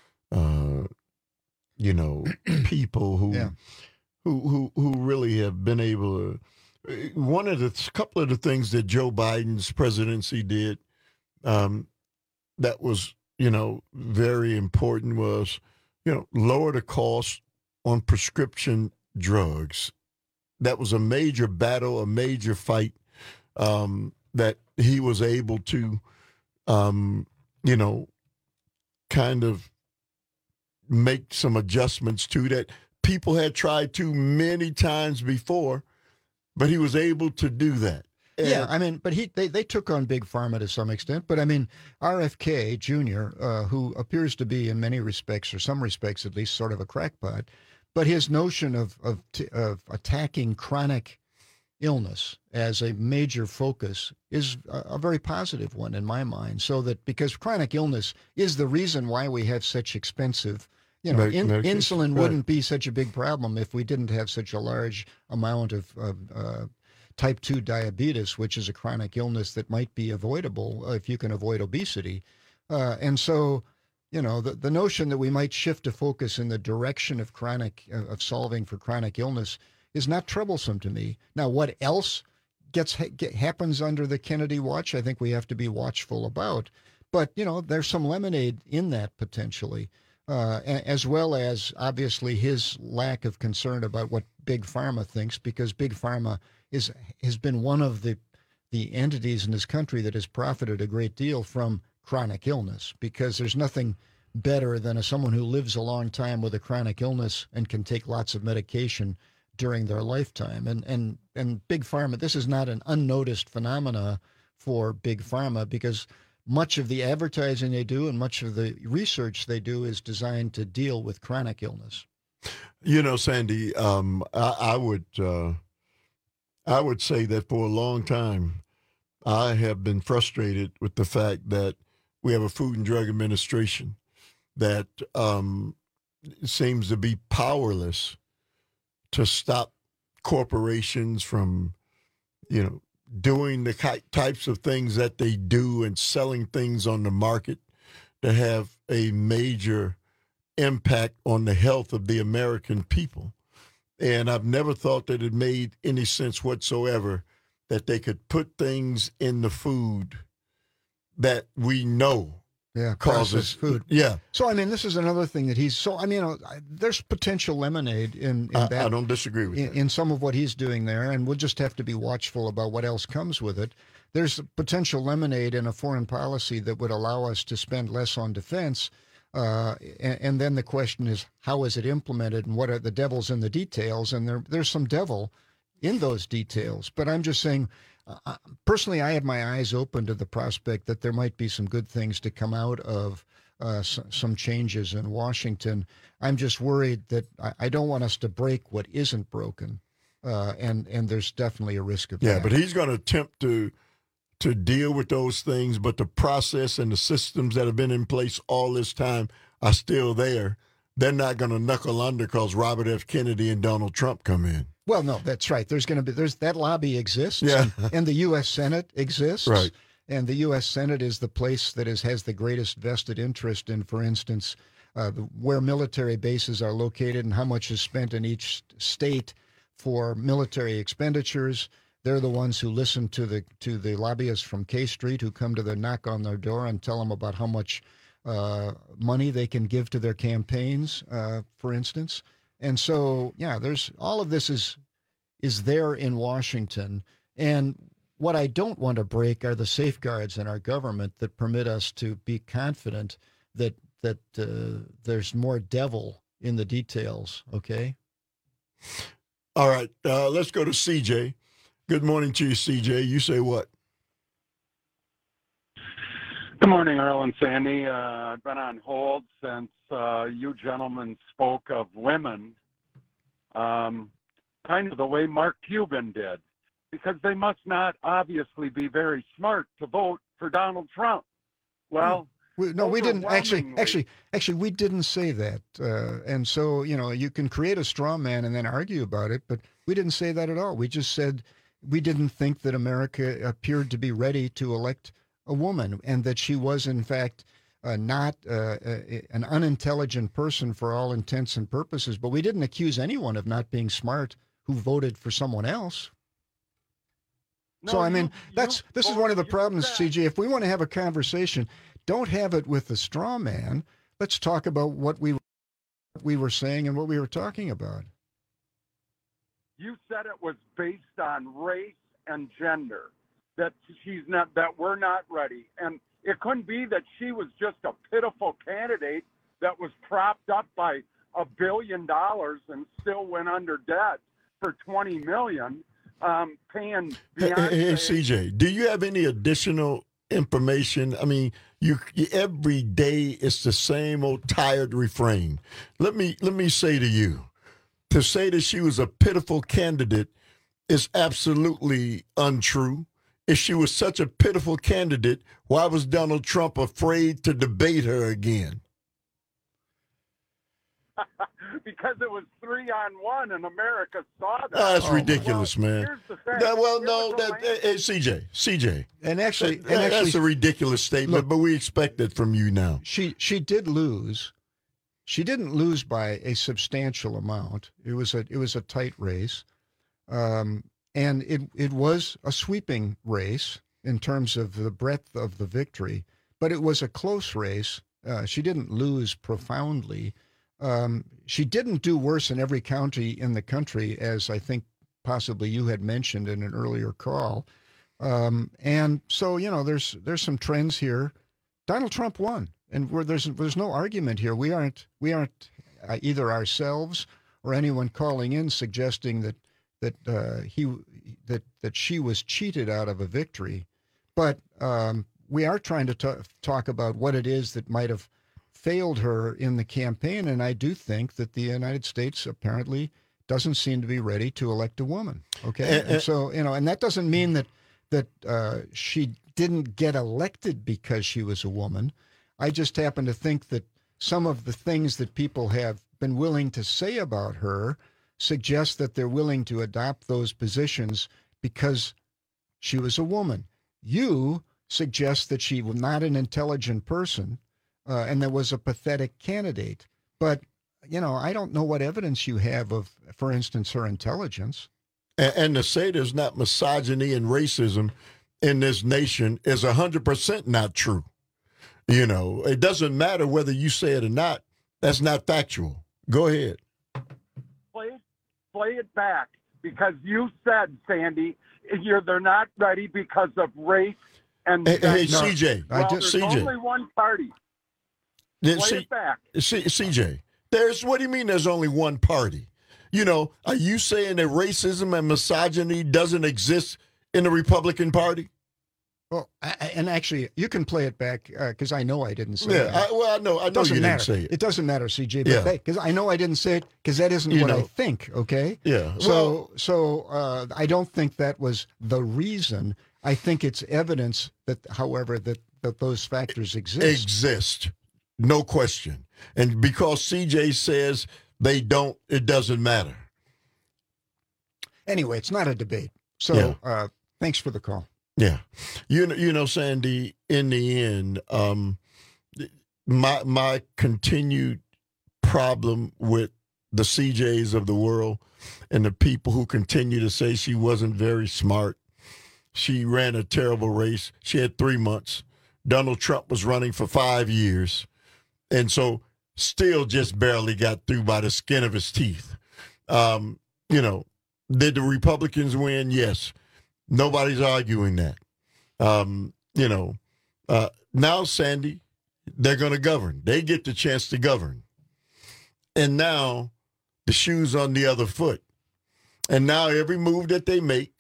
uh, you know, people who, yeah. who who who really have been able to. One of the couple of the things that Joe Biden's presidency did, um, that was you know very important was you know lower the cost on prescription drugs. That was a major battle, a major fight um, that he was able to, um, you know, kind of make some adjustments to that people had tried to many times before, but he was able to do that. And yeah, I mean, but he they, they took on Big Pharma to some extent. But I mean, R F K Junior, uh, who appears to be in many respects, or some respects at least, sort of a crackpot, but his notion of of, t- of attacking chronic illness as a major focus is a, a very positive one in my mind. So that because chronic illness is the reason why we have such expensive, you know, Med- in, medication, insulin right. wouldn't be such a big problem if we didn't have such a large amount of, of uh, type two diabetes, which is a chronic illness that might be avoidable uh, if you can avoid obesity. Uh, and so, you know, the, the notion that we might shift a focus in the direction of chronic, uh, of solving for chronic illness is not troublesome to me. Now, what else gets get, happens under the Kennedy watch, I think we have to be watchful about. But, you know, there's some lemonade in that potentially, uh, as well as obviously his lack of concern about what Big Pharma thinks, because Big Pharma is has been one of the the entities in this country that has profited a great deal from chronic illness, because there's nothing better than a, someone who lives a long time with a chronic illness and can take lots of medication during their lifetime. And and and Big Pharma, this is not an unnoticed phenomena for Big Pharma, because much of the advertising they do and much of the research they do is designed to deal with chronic illness. You know, Sandy, um, I, I would uh, I would say that for a long time, I have been frustrated with the fact that we have a Food and Drug Administration that um, seems to be powerless to stop corporations from, you know, doing the ki- types of things that they do and selling things on the market that have a major impact on the health of the American people. And I've never thought that it made any sense whatsoever that they could put things in the food that we know Yeah, causes processed food. Yeah. So, I mean, this is another thing that he's, so, I mean, uh, there's potential lemonade in, in I, that. I don't disagree with in, that. in some of what he's doing there, and we'll just have to be watchful about what else comes with it. There's potential lemonade in a foreign policy that would allow us to spend less on defense. Uh, and, and then the question is, how is it implemented, and what are the devils in the details? And there, there's some devil in those details. But I'm just saying, uh, personally, I have my eyes open to the prospect that there might be some good things to come out of uh, s- some changes in Washington. I'm just worried that I, I don't want us to break what isn't broken. Uh, and, and there's definitely a risk of Yeah, that. but he's going to attempt to to deal with those things, but the process and the systems that have been in place all this time are still there. They're not going to knuckle under because Robert F. Kennedy and Donald Trump come in. Well, no, that's right. There's going to be, there's that lobby exists, Yeah. and, and the U S Senate exists. Right. And the U S Senate is the place that is, has the greatest vested interest in, for instance, uh, the, where military bases are located and how much is spent in each state for military expenditures. They're the ones who listen to the to the lobbyists from K Street who come to their knock on their door and tell them about how much uh, money they can give to their campaigns, uh, for instance. And so, yeah, there's all of this is is there in Washington. And what I don't want to break are the safeguards in our government that permit us to be confident that that uh, there's more devil in the details. Okay. All right, uh, let's go to C J. Good morning to you, C J. You say what? Good morning, Earl and Sandy. Uh, I've been on hold since uh, you gentlemen spoke of women, um, kind of the way Mark Cuban did, because they must not obviously be very smart to vote for Donald Trump. Well, we, no, we didn't actually. overwhelmingly- Actually, actually, we didn't say that. Uh, and so, you know, you can create a straw man and then argue about it, but we didn't say that at all. We just said we didn't think that America appeared to be ready to elect a woman, and that she was, in fact, uh, not uh, a, an unintelligent person for all intents and purposes. But we didn't accuse anyone of not being smart who voted for someone else. so, I mean, that's this is one of the problems, C J. If we want to have a conversation, don't have it with the straw man. Let's talk about what we what we were saying and what we were talking about. You said it was based on race and gender, that she's not, that we're not ready. And it couldn't be that she was just a pitiful candidate that was propped up by a billion dollars and still went under debt for twenty million. um, paying Hey, Beyonce. hey, hey, C J, do you have any additional information? I mean, you, you every day it's the same old tired refrain. Let me let me say to you, to say that she was a pitiful candidate is absolutely untrue. If she was such a pitiful candidate, why was Donald Trump afraid to debate her again? Because it was three on one, and America saw that. Oh, that's Oh, ridiculous, well, man. Here's the thing. That- well, It no, was a that, land- hey, C J, C J, And actually, that- and actually that's a ridiculous statement, look, but we expect it from you now. She she did lose. She didn't lose by a substantial amount. It was a it was a tight race, um, and it it was a sweeping race in terms of the breadth of the victory. But it was a close race. Uh, she didn't lose profoundly. Um, she didn't do worse in every county in the country, as I think possibly you had mentioned in an earlier call. Um, and so, you know, there's there's some trends here. Donald Trump won, and we're, there's there's no argument here. We aren't we aren't uh, either ourselves or anyone calling in suggesting that that uh, he that that she was cheated out of a victory, but um, we are trying to t- talk about what it is that might have failed her in the campaign, and I do think that the United States apparently doesn't seem to be ready to elect a woman. Okay, And- and so you know, and that doesn't mean that that uh, she didn't get elected because she was a woman. I just happen to think that some of the things that people have been willing to say about her suggest that they're willing to adopt those positions because she was a woman. You suggest that she was not an intelligent person, uh, and there was a pathetic candidate. But, you know, I don't know what evidence you have of, for instance, her intelligence. And, and to say there's not misogyny and racism in this nation is one hundred percent not true. You know, it doesn't matter whether you say it or not. That's not factual. Go ahead. Play it, play it back, because you said, Sandy, you're they're not ready because of race and. Hey, hey, sex. C J. Well, I there's just- C J. only one party. Then Play C- it back. C- C J, there's what do you mean there's only one party? You know, are you saying that racism and misogyny doesn't exist in the Republican Party? Well, I, I- and actually, you can play it back because I know I didn't say Yeah, it. I, well, I know, I know doesn't you matter. didn't say it. It doesn't matter, C J. Yeah. Because I know I didn't say it because that isn't You what I know. think. Okay. Yeah. So, Well- so uh, I don't think that was the reason. I think it's evidence that, however, that that those factors exist. Exist, no question. And because C J says they don't, it doesn't matter. Anyway, it's not a debate. So, Yeah. uh, thanks for the call. Yeah, you know, you know, Sandy. In the end, um, my my continued problem with the C Js of the world and the people who continue to say she wasn't very smart. She ran a terrible race. She had three months. Donald Trump was running for five years, and so still just barely got through by the skin of his teeth. Um, you know, did the Republicans win? Yes. Nobody's arguing that. Um, you know, uh, now, Sandy, they're going to govern. They get the chance to govern. And now the shoe's on the other foot. And now every move that they make,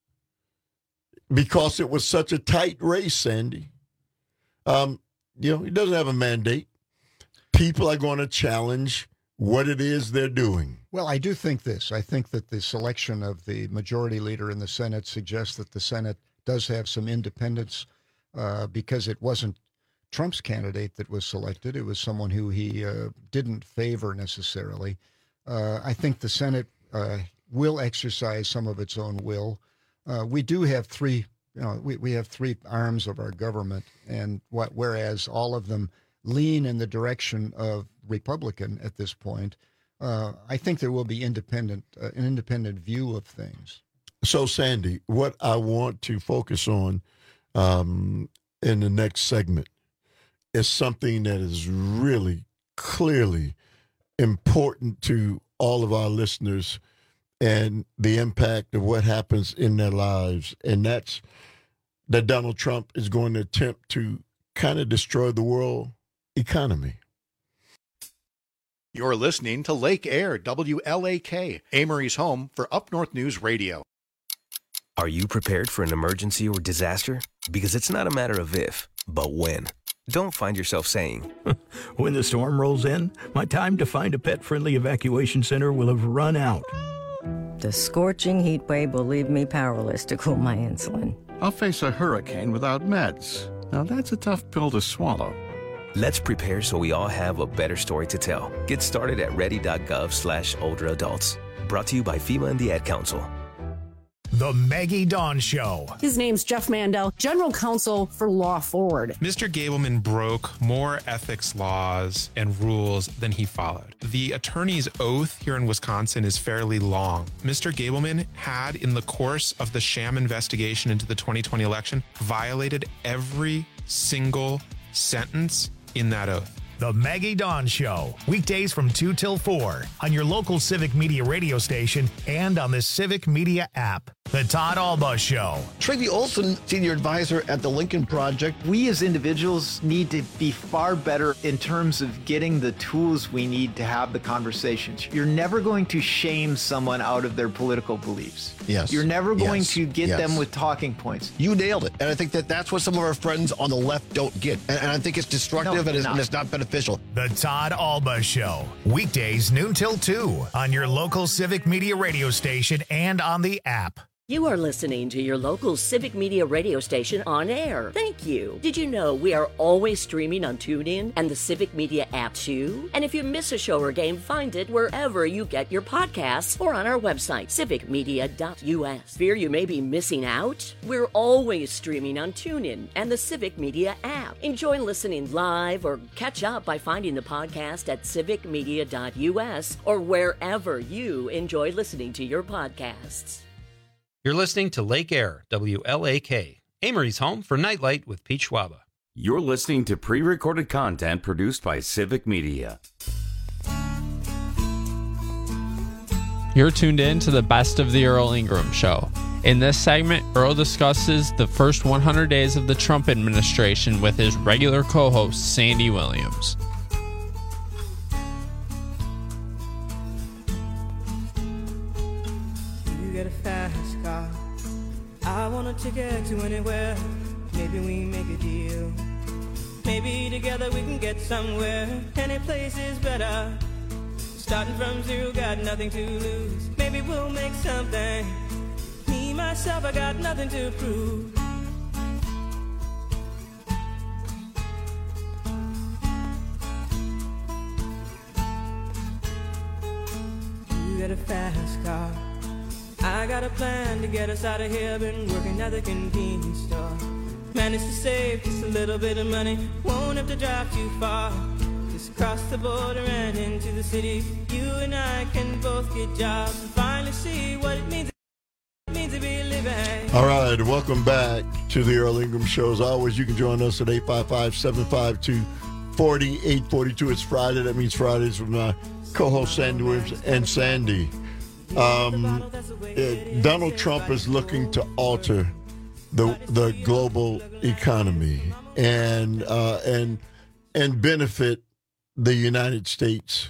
because it was such a tight race, Sandy, um, you know, he doesn't have a mandate. People are going to challenge what it is they're doing. Well, I do think this. I think that the selection of the majority leader in the Senate suggests that the Senate does have some independence uh, because it wasn't Trump's candidate that was selected. It was someone who he uh, didn't favor necessarily. Uh, I think the Senate uh, will exercise some of its own will. Uh, we do have three, you know, we, we have three arms of our government, and what whereas all of them lean in the direction of Republican at this point, uh, I think there will be independent, uh, an independent view of things. So, Sandy, what I want to focus on um, in the next segment is something that is really clearly important to all of our listeners and the impact of what happens in their lives. And that's that Donald Trump is going to attempt to kind of destroy the world economy. You're listening to Lake Air, W L A K, Amory's home for Up North News Radio. Are you prepared for an emergency or disaster? Because it's not a matter of if, but when. Don't find yourself saying, when the storm rolls in, my time to find a pet-friendly evacuation center will have run out. The scorching heat wave will leave me powerless to cool my insulin. I'll face a hurricane without meds. Now that's a tough pill to swallow. Let's prepare so we all have a better story to tell. Get started at ready.gov slash older adults. Brought to you by FEMA and the Ad Council. The Maggie Dawn Show. His name's Jeff Mandel, General Counsel for Law Forward. Mister Gableman broke more ethics laws and rules than he followed. The attorney's oath here in Wisconsin is fairly long. Mister Gableman had, in the course of the sham investigation into the twenty twenty election, violated every single sentence in that oath. The Maggie Dawn Show, weekdays from two till four on your local Civic Media radio station and on the Civic Media app. The Todd Alba Show. Tracy Olson, senior advisor at the Lincoln Project. We as individuals need to be far better in terms of getting the tools we need to have the conversations. You're never going to shame someone out of their political beliefs. Yes. You're never going yes. to get yes. them with talking points. You nailed it. And I think that that's what some of our friends on the left don't get. And, and I think it's destructive No, and, it's, not. and it's not beneficial. The Todd Alba Show, weekdays noon till two on your local Civic Media radio station and on the app. You are listening to your local Civic Media radio station on air. Thank you. Did you know we are always streaming on TuneIn and the Civic Media app too? And if you miss a show or game, find it wherever you get your podcasts or on our website, civic media dot u s. Fear you may be missing out? We're always streaming on TuneIn and the Civic Media app. Enjoy listening live or catch up by finding the podcast at civic media dot u s or wherever you enjoy listening to your podcasts. You're listening to Lake Air, W L A K, Amory's home for Nightlight with Pete Schwaba. You're listening to pre-recorded content produced by Civic Media. You're tuned in to the Best of the Earl Ingram Show. In this segment, Earl discusses the first one hundred days of the Trump administration with his regular co-host, Sandy Williams. You get a fast car. I want a ticket to anywhere. Maybe we make a deal. Maybe together we can get somewhere. Any place is better. Starting from zero, got nothing to lose. Maybe we'll make something. Me, myself, I got nothing to prove. You get a fast car. I got a plan to get us out of here. Been working at the convenience store. Managed to save just a little bit of money. Won't have to drive too far. Just cross the border and into the city. You and I can both get jobs and finally see what it means, it means to be living. All right, welcome back to the Earl Ingram Show. As always, you can join us at eight five five, seven five two, four eight four two. It's Friday. That means Fridays with my co-host Sandy Williams and Sandy. Um, uh, Donald Trump is looking to alter the the global economy and uh, and and benefit the United States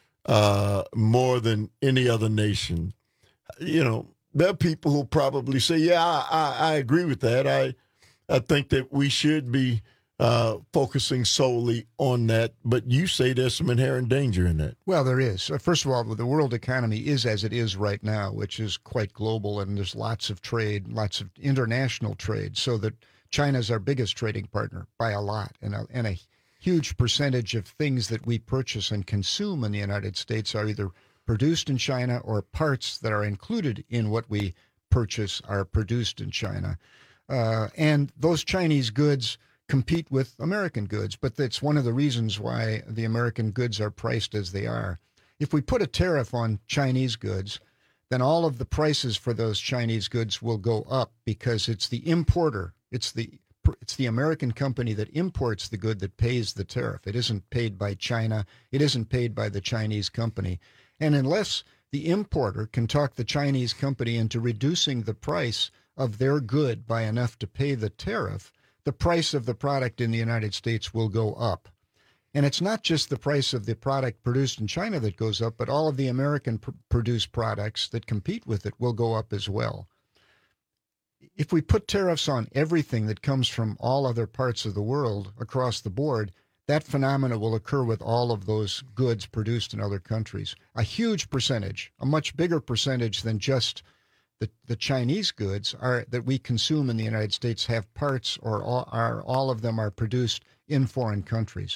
uh, more than any other nation. You know, there are people who probably say, "Yeah, I, I, I agree with that. I I think that we should be uh, focusing solely on that." But you say there's some inherent danger in that. Well, there is. First of all, the world economy is as it is right now, which is quite global, and there's lots of trade, lots of international trade, so that China's our biggest trading partner by a lot, and a, and a huge percentage of things that we purchase and consume in the United States are either produced in China or parts that are included in what we purchase are produced in China. Uh, and those Chinese goods compete with American goods, but that's one of the reasons why the American goods are priced as they are. If we put a tariff on Chinese goods, then all of the prices for those Chinese goods will go up because it's the importer, it's the it's the American company that imports the good that pays the tariff. It isn't paid by China. It isn't paid by the Chinese company. And unless the importer can talk the Chinese company into reducing the price of their good by enough to pay the tariff, the price of the product in the United States will go up. And it's not just the price of the product produced in China that goes up, but all of the American pr- produced products that compete with it will go up as well. if we put tariffs on everything that comes from all other parts of the world across the board, that phenomena will occur with all of those goods produced in other countries. A huge percentage, a much bigger percentage than just the, the Chinese goods are that we consume in the United States have parts or all, are, all of them are produced in foreign countries.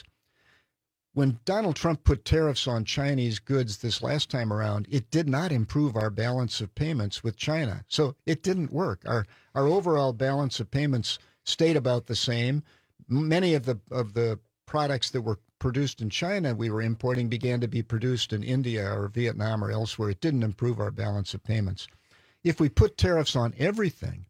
When Donald Trump put tariffs on Chinese goods this last time around, it did not improve our balance of payments with China. So it didn't work. Our our overall balance of payments stayed about the same. Many of the of the products that were produced in China we were importing began to be produced in India or Vietnam or elsewhere. It didn't improve our balance of payments. If we put tariffs on everything,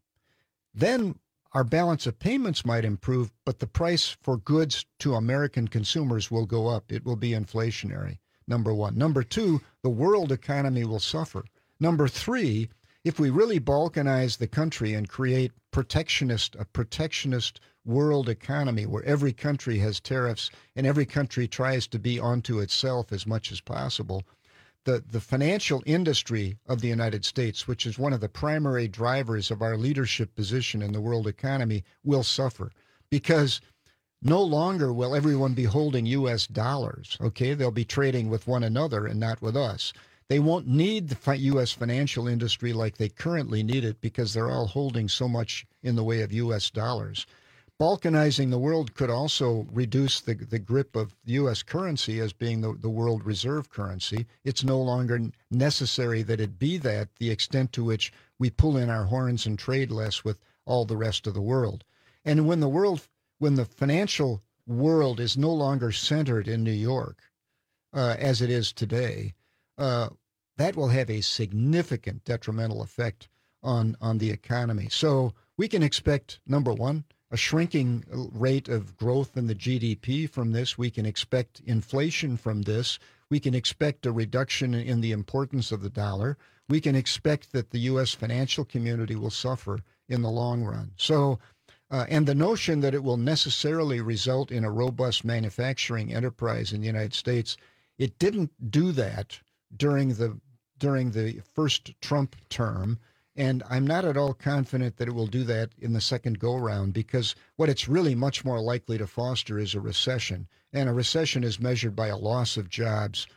then our balance of payments might improve, but the price for goods to American consumers will go up. It will be inflationary, number one. Number two, the world economy will suffer. Number three, if we really balkanize the country and create protectionist, a protectionist world economy where every country has tariffs and every country tries to be onto itself as much as possible, The, the financial industry of the United States, which is one of the primary drivers of our leadership position in the world economy, will suffer because no longer will everyone be holding U S dollars, okay? They'll be trading with one another and not with us. They won't need the U S financial industry like they currently need it because they're all holding so much in the way of U S dollars. Balkanizing the world could also reduce the, the grip of U S currency as being the, the world reserve currency. It's no longer necessary that it be that, the extent to which we pull in our horns and trade less with all the rest of the world. And when the world, when the financial world is no longer centered in New York, uh, as it is today, uh, that will have a significant detrimental effect on, on the economy. So we can expect, number one, a shrinking rate of growth in the G D P from this. We can expect inflation from this. We can expect a reduction in the importance of the dollar. We can expect that the U S financial community will suffer in the long run. So, uh, and the notion that it will necessarily result in a robust manufacturing enterprise in the United States, it didn't do that during the during the first Trump term. And I'm not at all confident that it will do that in the second go-round, because what it's really much more likely to foster is a recession. And a recession is measured by a loss of jobs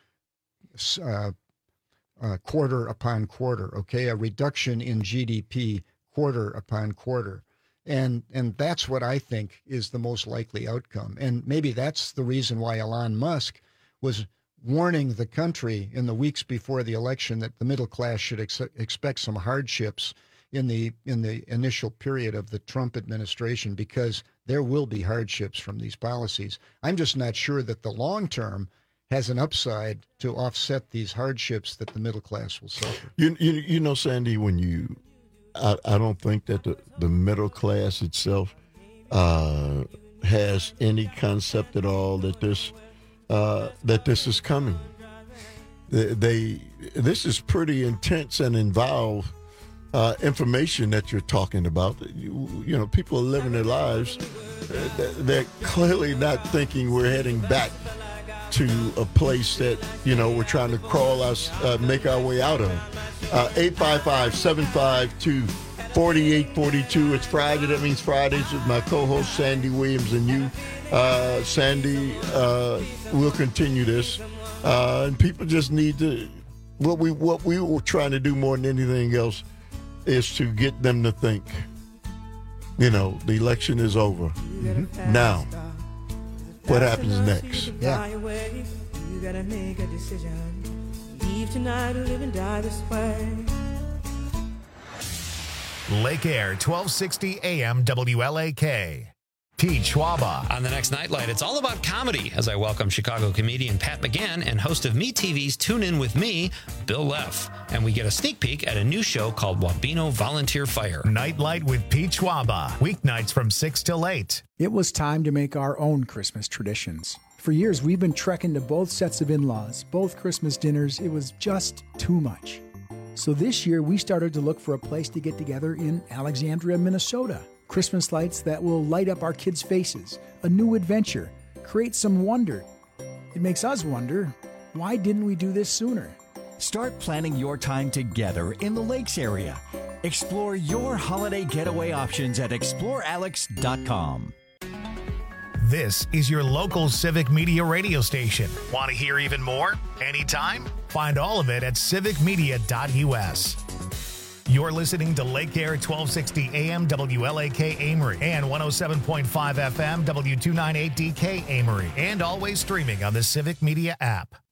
uh, uh, quarter upon quarter, okay? A reduction in G D P quarter upon quarter. And, and that's what I think is the most likely outcome. And maybe that's the reason why Elon Musk was warning the country in the weeks before the election that the middle class should ex- expect some hardships in the in the initial period of the Trump administration, because there will be hardships from these policies. I'm just not sure that the long term has an upside to offset these hardships that the middle class will suffer. You you, you know, Sandy, when you, I, I don't think that the, the middle class itself uh, has any concept at all that this Uh, that this is coming. They, they this is pretty intense and involved uh, information that you're talking about. You, you know, people are living their lives. They're clearly not thinking we're heading back to a place that, you know, we're trying to crawl us, uh, make our way out of. Uh, eight five five, seven five two, four eight four two. It's Friday. That means Fridays with my co-host Sandy Williams and you. Uh, Sandy, uh, we'll continue this, uh, and people just need to. What we what we were trying to do more than anything else is to get them to think. You know, the election is over. Mm-hmm. Now, what happens next? Yeah. You gotta make a decision. Leave tonight or live and die this way. Lake Air, twelve sixty A M W L A K. Pete Schwaba. On the next Nightlight, it's all about comedy as I welcome Chicago comedian Pat McGann and host of MeTV's Tune In With Me, Bill Leff. And we get a sneak peek at a new show called Wabeno Volunteer Fire. Nightlight with Pete Schwaba. Weeknights from six till eight. It was time to make our own Christmas traditions. For years, we've been trekking to both sets of in-laws, both Christmas dinners. It was just too much. So this year, we started to look for a place to get together in Alexandria, Minnesota. Christmas lights that will light up our kids' faces, a new adventure, create some wonder. It makes us wonder, why didn't we do this sooner? Start planning your time together in the Lakes area. Explore your holiday getaway options at explore alex dot com. This is your local Civic Media radio station. Want to hear even more? Anytime? Find all of it at civic media dot u s. You're listening to Lake Air twelve sixty A M W L A K Amory and one oh seven point five F M W two ninety-eight D K Amory, and always streaming on the Civic Media app.